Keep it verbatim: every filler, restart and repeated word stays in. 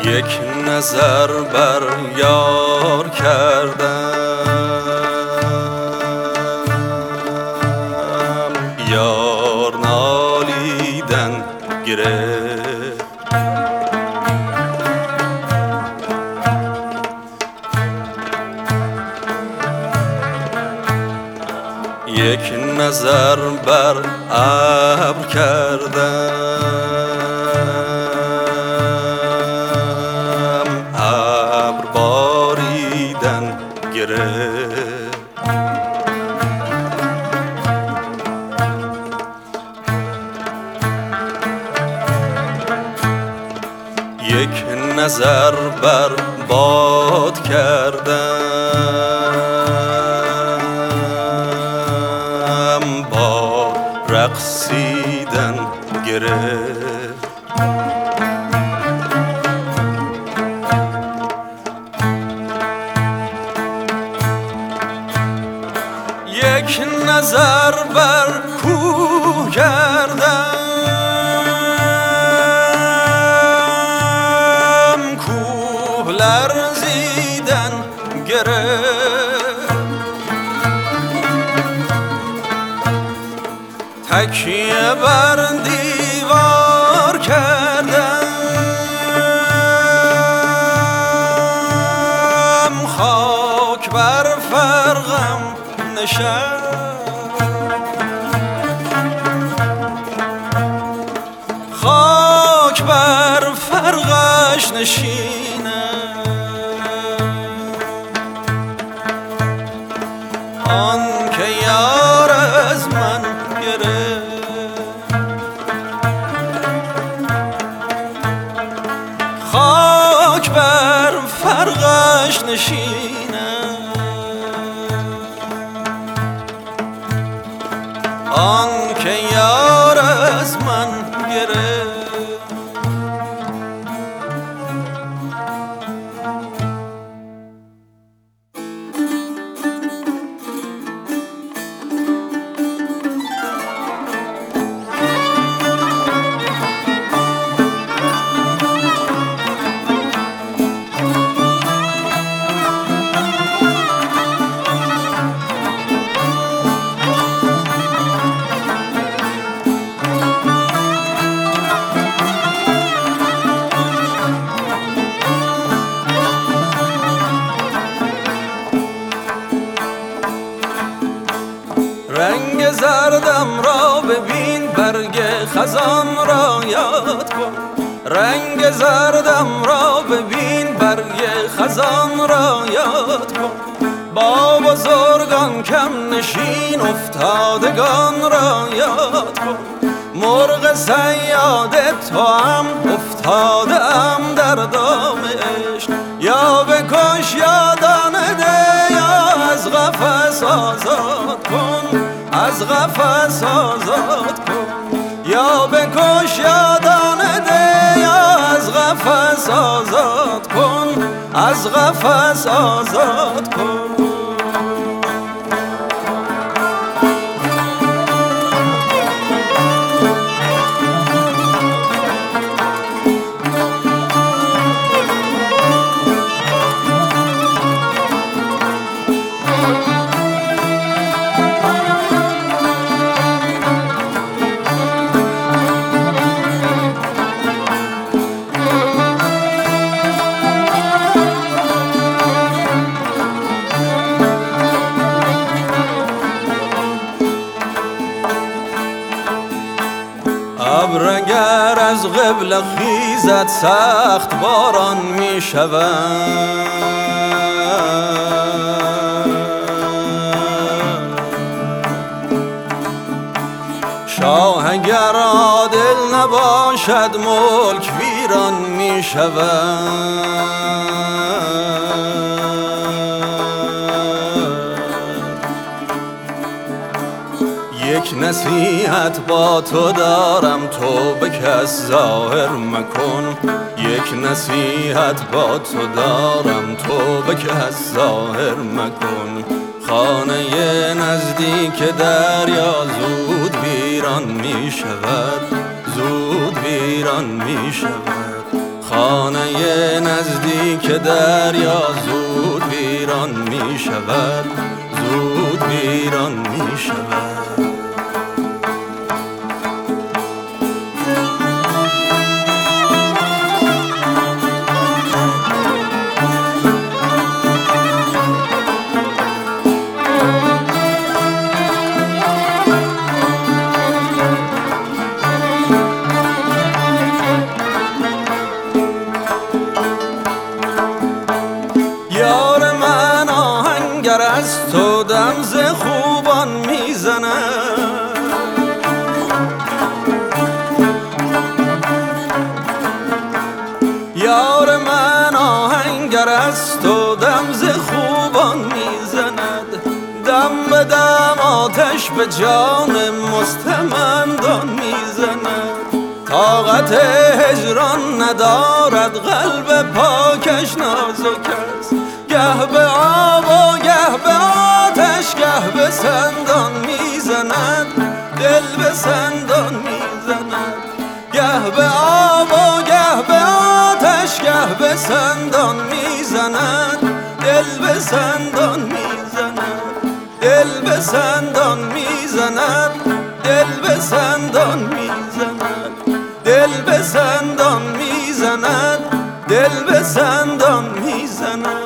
یک نظر بر یار کردم، یار نالیدن گرفت. یک نظر بر ابر کردم، ابر باریدن گرفت. یک نظر بر باد کردم، با رقصیدن گرفت. یک نظر بر کوه کردم، کوه لرزیدن گرفت. تکیه بر دیوار کردم، خاک بر فرقم نشست. خاک بر فرقش نشینه، آن که یار از من گرفت. خاک بر فرقش نشینه، آن که یار از من گرفت. رنگ زردم را ببین، برگ خزان را یاد کن. رنگ زردم را ببین، برگ خزان را یاد کن. با بزرگان کم نشین، افتادگان را یاد کن. مرغ صیاد تو هم افتاده ام در دام عشق. یا بکش یا دانه ده، یا از قفس آزاد کن. از قفس آزاد کن. یا بکش یا دانه ده، یا از قفس آزاد کن. از قفس آزاد کن. ابر اگر از قبله خیزد، سخت باران می شود. شاه اگر عادل نباشد، ملک ویران می شود. یک نصیحت با تو دارم، تو به کس ظاهر مکن. یک نصیحت با تو دارم، تو به کس ظاهر مکن. خانه نزدیک دریا زود ویران می شود، زود ویران می شود. خانه نزدیک دریا زود ویران می شود، زود ویران می شود. یار من آهنگر از تو دم ز خوبان میزنه، یار من آهنگر از تو دم ز خوبان میزند، دم به دم آتش به جان مستمندان میزند. طاقت هجران ندارد قلب پاکش نازک است، گه به آب و گه به آتش گه به سندان میزند، دل به سندان میزند. گه به آب و گه به آتش گه به سندان میزند، دل به سندان میزند، دل به سندان میزند، دل به سندان میزند، دل به سندان میزند، دل به سندان میزند.